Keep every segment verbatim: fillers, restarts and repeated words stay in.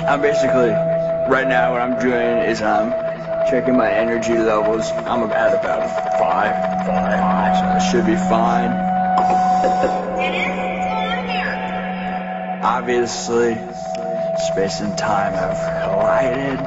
I'm basically, right now what I'm doing is I'm checking my energy levels. I'm at about a five, five, so I should be fine. Obviously, space and time have collided.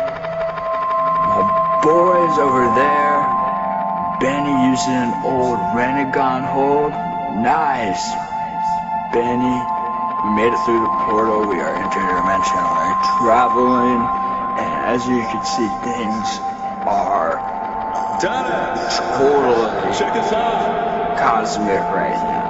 My boy's over there. Benny using an old Renegon hold. Nice. Benny, we made it through the portal. We are interdimensionally traveling. And as you can see, things are totally Check us out. cosmic right now.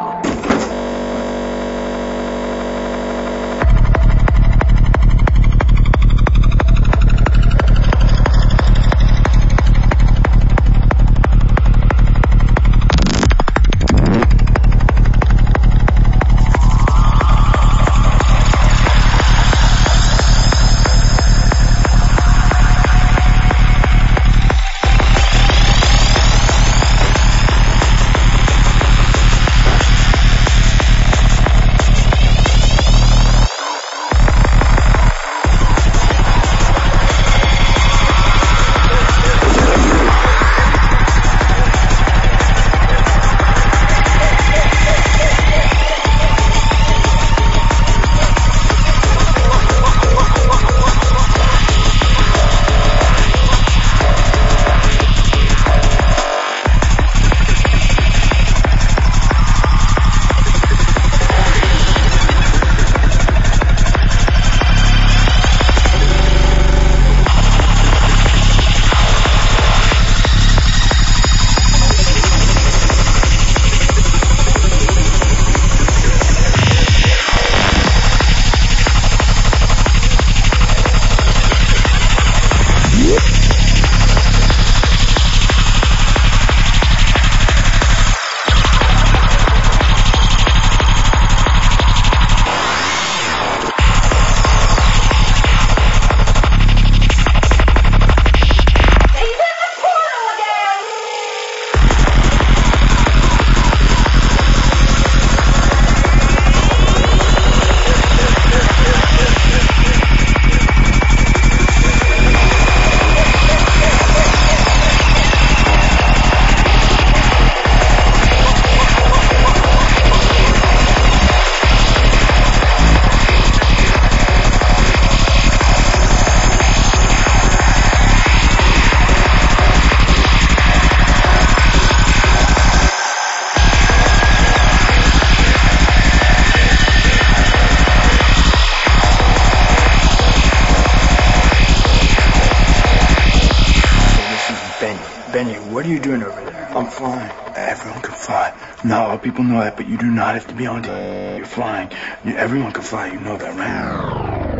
Benny, what are you doing over there? I'm flying. Everyone can fly. Not a lot of people know that, but you do not have to be on it. You're flying. You, everyone can fly. You know that, right?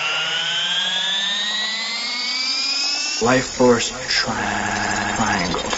Life Force Triangle.